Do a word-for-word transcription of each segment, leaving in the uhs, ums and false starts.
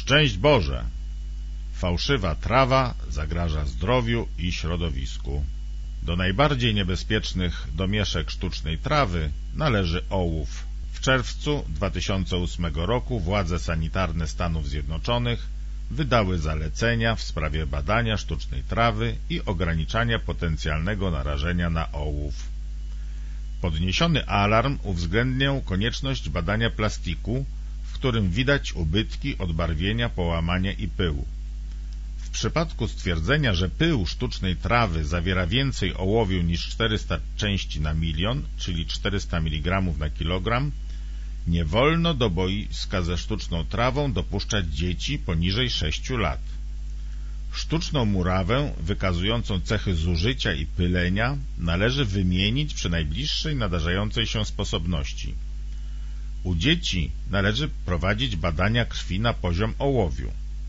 Szczęść Boże! Fałszywa trawa zagraża zdrowiu i środowisku. Do najbardziej niebezpiecznych domieszek sztucznej trawy należy ołów. W czerwcu dwa tysiące ósmego roku władze sanitarne Stanów Zjednoczonych wydały zalecenia w sprawie badania sztucznej trawy i ograniczania potencjalnego narażenia na ołów. Podniesiony alarm uwzględniał konieczność badania plastiku, w którym widać ubytki odbarwienia, połamania i pyłu. W przypadku stwierdzenia, że pył sztucznej trawy zawiera więcej ołowiu niż czterysta części na milion, czyli czterysta miligramów na kilogram, nie wolno do boiska ze sztuczną trawą dopuszczać dzieci poniżej sześciu lat. Sztuczną murawę wykazującą cechy zużycia i pylenia należy wymienić przy najbliższej nadarzającej się sposobności. U dzieci należy prowadzić badania krwi na poziom ołowiu.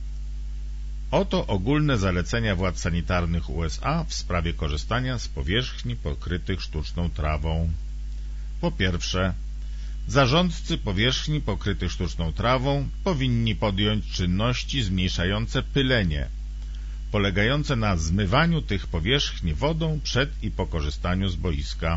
Oto ogólne zalecenia władz sanitarnych U S A w sprawie korzystania z powierzchni pokrytych sztuczną trawą. Po pierwsze, zarządcy powierzchni pokrytych sztuczną trawą powinni podjąć czynności zmniejszające pylenie, polegające na zmywaniu tych powierzchni wodą przed i po korzystaniu z boiska.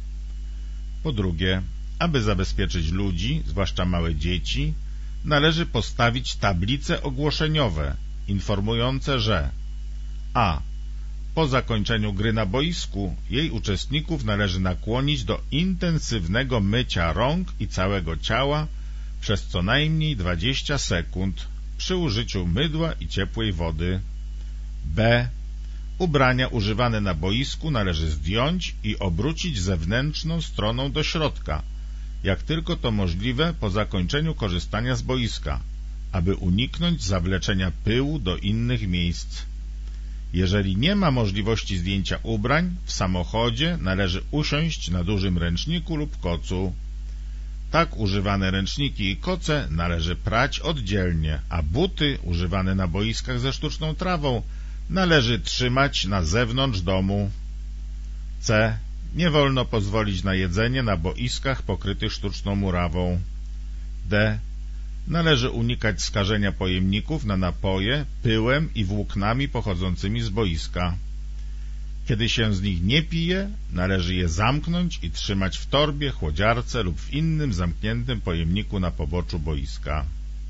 Po drugie, aby zabezpieczyć ludzi, zwłaszcza małe dzieci, należy postawić tablice ogłoszeniowe informujące, że a. Po zakończeniu gry na boisku jej uczestników należy nakłonić do intensywnego mycia rąk i całego ciała przez co najmniej dwadzieścia sekund przy użyciu mydła i ciepłej wody. b. Ubrania używane na boisku należy zdjąć i obrócić zewnętrzną stroną do środka, jak tylko to możliwe po zakończeniu korzystania z boiska, aby uniknąć zawleczenia pyłu do innych miejsc. Jeżeli nie ma możliwości zdjęcia ubrań, w samochodzie należy usiąść na dużym ręczniku lub kocu. Tak używane ręczniki i koce należy prać oddzielnie, a buty używane na boiskach ze sztuczną trawą należy trzymać na zewnątrz domu. c. Nie wolno pozwolić na jedzenie na boiskach pokrytych sztuczną murawą. d. Należy unikać skażenia pojemników na napoje pyłem i włóknami pochodzącymi z boiska. Kiedy się z nich nie pije, należy je zamknąć i trzymać w torbie, chłodziarce lub w innym zamkniętym pojemniku na poboczu boiska.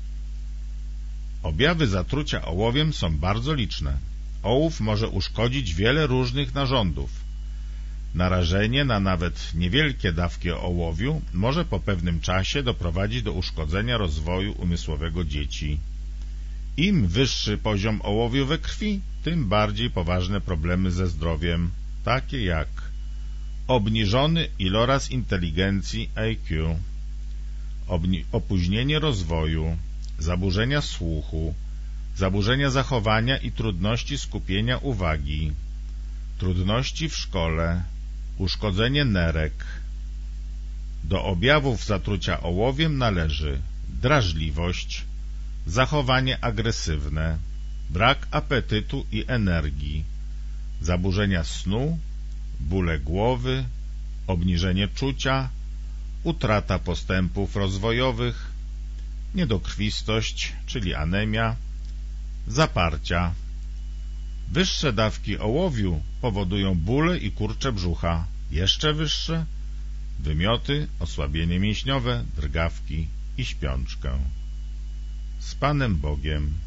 Objawy zatrucia ołowiem są bardzo liczne. Ołów może uszkodzić wiele różnych narządów. Narażenie na nawet niewielkie dawki ołowiu może po pewnym czasie doprowadzić do uszkodzenia rozwoju umysłowego dzieci. Im wyższy poziom ołowiu we krwi, tym bardziej poważne problemy ze zdrowiem, takie jak obniżony iloraz inteligencji I Q, opóźnienie rozwoju, zaburzenia słuchu, zaburzenia zachowania i trudności skupienia uwagi, trudności w szkole, uszkodzenie nerek. Do objawów zatrucia ołowiem należy drażliwość, zachowanie agresywne, brak apetytu i energii, zaburzenia snu, bóle głowy, obniżenie czucia, utrata postępów rozwojowych, niedokrwistość, czyli anemia, zaparcia. Wyższe dawki ołowiu powodują bóle i kurcze brzucha, jeszcze wyższe wymioty, osłabienie mięśniowe, drgawki i śpiączkę. Z Panem Bogiem.